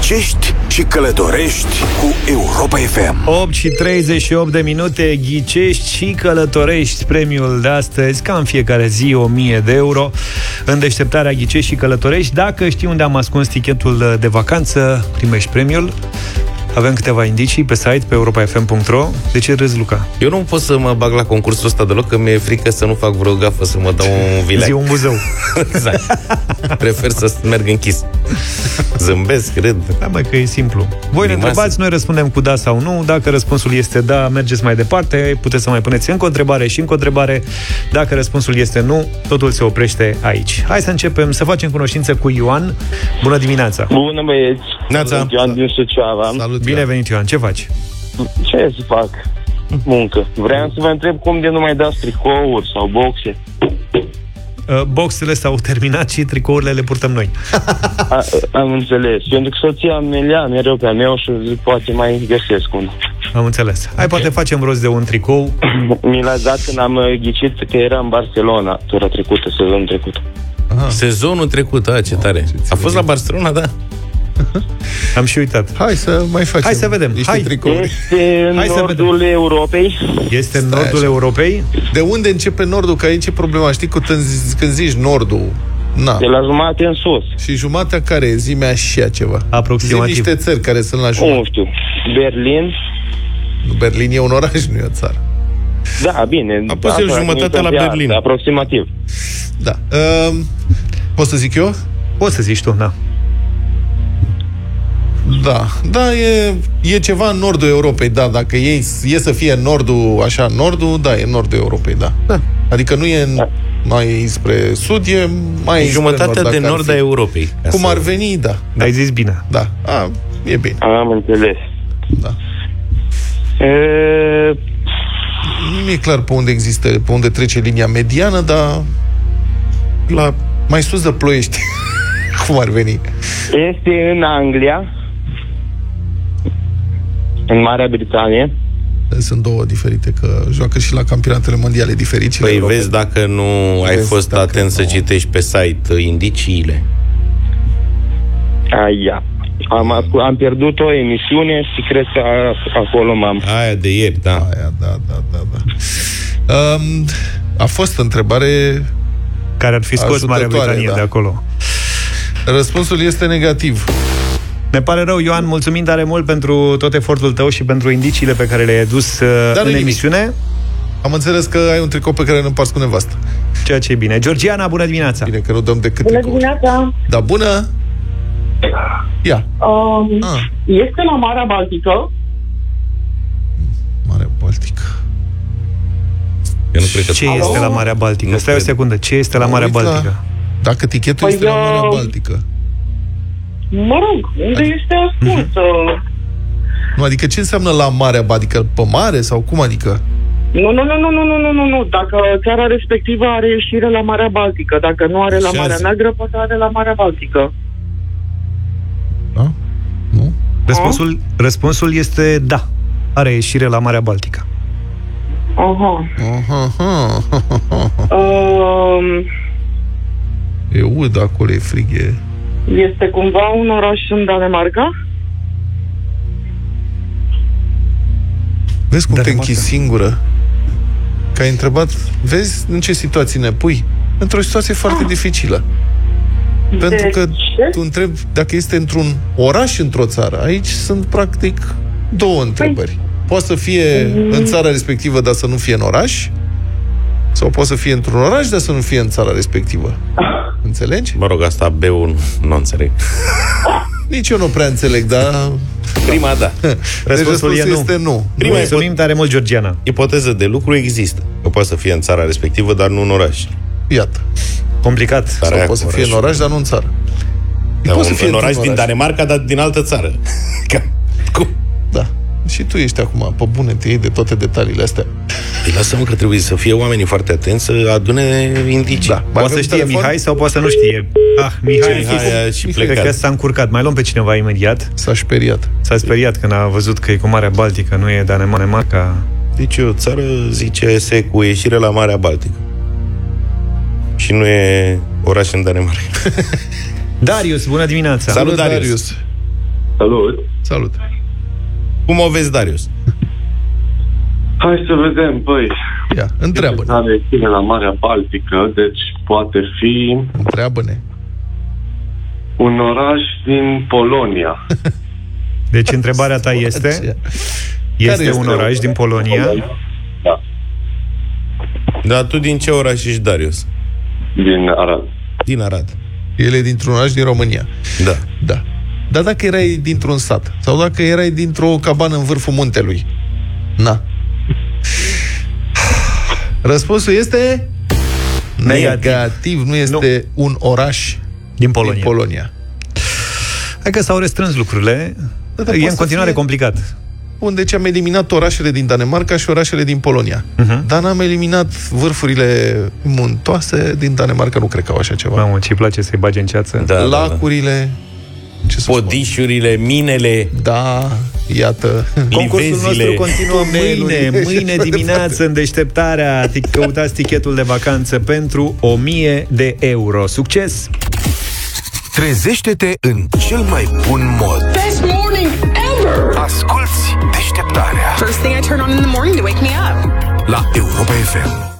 Ghicești și călătorești cu Europa FM. 8 și 38 de minute. Ghicești și călătorești. Premiul de astăzi, ca în fiecare zi, 1000 de euro. În deșteptarea Ghicești și călătorești. Dacă știi unde am ascuns tichetul de vacanță, primești premiul. Avem câteva indicii pe site, pe europafm.ro. De ce râzi, Luca? Eu nu pot să mă bag la concursul ăsta deloc, că mi-e frică să nu fac vreo gafă, să mă dau un vileac. Zi un buzău. Exact. Prefer să merg închis. Zâmbesc, râd. Da, mă, că e simplu. Voi ne întrebați, noi răspundem cu da sau nu. Dacă răspunsul este da, mergeți mai departe. Puteți să mai puneți încă o întrebare și încă o întrebare. Dacă răspunsul este nu, totul se oprește aici. Hai să începem, să facem cunoștință cu Ioan. Bună dimineața! Bună, băieți! Neața. Ioan din Suceava. Salut! Bine venit, Ioan. Ce faci? Ce să fac? Muncă. Vreau să vă întreb cum de nu mai dați tricouri sau boxe. Boxele s-au terminat și tricourile le purtăm noi. Am înțeles. Pentru că soția mea lea mereu pe-a meu și zic, poate mai găsesc unul. Am înțeles. Hai, poate facem rost de un tricou. Mi l-a dat când am ghicit că era în Barcelona tura trecută, sezonul trecut. Sezonul trecut, ce tare. A fost la Barcelona, da? Am și uitat. Hai să mai facem. Hai să vedem. Hai. Este în nordul Europei. Este în nordul Europei? De unde începe nordul? Că aici e problema. Știi că când zici nordul, De la jumate în sus. Și jumatea care e? Zi-mi așa ceva. Aproximativ. Zi niște țări care sunt la jumătate. Nu știu. Berlin. Berlin e un oraș, nu e o țară. Da, bine. A pus el jumătatea la Berlin. Aproximativ. Da. Poți să zic eu? Poți să zici tu, da. Da, e ceva în nordul Europei, da, dacă e să fie nordul, așa, nordul, da, e nordul Europei, da. Adică nu e mai spre sud, e mai jumătatea de nord a Europei. Cum ar veni, da. Ai zis bine. Da, e bine. Am înțeles. Da. Nu mi-e clar pe unde trece linia mediană, dar mai sus de Ploiești. Cum ar veni? Este în Anglia, în Marea Britanie. Sunt două diferite, că joacă și la campionatele mondiale diferite. Păi vezi dacă nu ai fost atent să citești pe site indiciile. Aia. Am pierdut o emisiune și cred că acolo m-am... Aia de ieri, da. Aia, da. A fost întrebare care ar fi scos Marea Britanie de acolo. Răspunsul este negativ. Ne pare rău, Ioan, mulțumim tare mult pentru tot efortul tău și pentru indiciile pe care le-ai adus în emisiune. Am înțeles că ai un tricou pe care îl împarți cu nevastă. Ceea ce e bine. Georgiana, bună dimineața! Bine că nu dăm decât bună tricouri. Dimineața! Da, bună! Ia! Este la Marea Baltică. Marea Baltică. Eu nu cred că... Ce este la Marea Baltică? Stai o secundă. Ce este la Marea Baltică? Dacă tichetul este la Marea Baltică. Mă rog, unde este ascunsă? Nu, adică ce înseamnă la Marea Baltică? Pe mare sau cum adică? Nu. Dacă țara respectivă are ieșire la Marea Baltică, dacă nu are la Marea Neagră, poate are la Marea Baltică. Da? Nu? Răspunsul este da. Are ieșire la Marea Baltică. E ud acolo, e frig, Este cumva un oraș în Danemarca? Vezi cum te închizi singură? Că ai întrebat, vezi în ce situație ne pui? Într-o situație foarte dificilă. Pentru că tu întrebi dacă este într-un oraș, într-o țară. Aici sunt practic două întrebări. Poate să fie în țara respectivă, dar să nu fie în oraș, sau poate să fie într-un oraș, dar să nu fie în țara respectivă. Înțelegi? Mă rog, asta B1 nu înțeleg. Nici eu nu prea înțeleg, dar... Prima, da. Răspunsul este nu. Mulțumim tare mult, Georgiana. Ipoteză de lucru există. Că poate să fie în țara respectivă, dar nu în oraș. Iată. Complicat. Sau poate să fie în oraș, dar nu în țară. Da, în oraș din Danemarca, dar din altă țară. Cum? Da. Și tu ești acum, pe bune, te iei de toate detaliile astea. Păi lasă-mă că trebuie să fie oamenii foarte atenți să adune indicii. Da. Poate să știe telefon? Mihai sau poate să nu știe. Mihai și plecat. Cred că s-a încurcat. Mai luăm pe cineva imediat. S-a speriat. S-a speriat când a văzut că e cu Marea Baltică, nu e Danemarca. Deci o țară, zice, cu ieșire la Marea Baltică. Și nu e oraș în Danemarca. Darius, bună dimineața! Salut, Darius! Salut! Salut! Cum o vezi, Darius? Hai să vedem, băi. Ia, întreabă-ne. Are ține la Marea Baltică, deci poate fi Întreabă-ne. un oraș din Polonia. Deci întrebarea ta este este un oraș din Polonia? Da, Dar tu din ce oraș ești, Darius? din Arad. Din Arad. El e dintr-un oraș din România. Da. Da. Dar dacă erai dintr-un sat, sau dacă erai dintr-o cabană în vârful muntelui, na. Răspunsul este negativ. Nu este un oraș din Polonia. Din Polonia. Hai că s-au restrâns lucrurile. Da, E în continuare complicat. Deci am eliminat orașele din Danemarca și orașele din Polonia. Dar n-am eliminat vârfurile muntoase din Danemarca, nu cred că au așa ceva. Mamă, ce-i place să-i bage în ceață. Da, Lacurile, podișurile, minele. Da, iată. Concursul nostru continuă mâine dimineață în Deșteptarea. Căutați tichetul de vacanță pentru 1.000 de euro. Succes! Trezește-te în cel mai bun mod. Best morning ever! Asculți Deșteptarea First thing I turn on in the morning to wake me up. la Europa FM.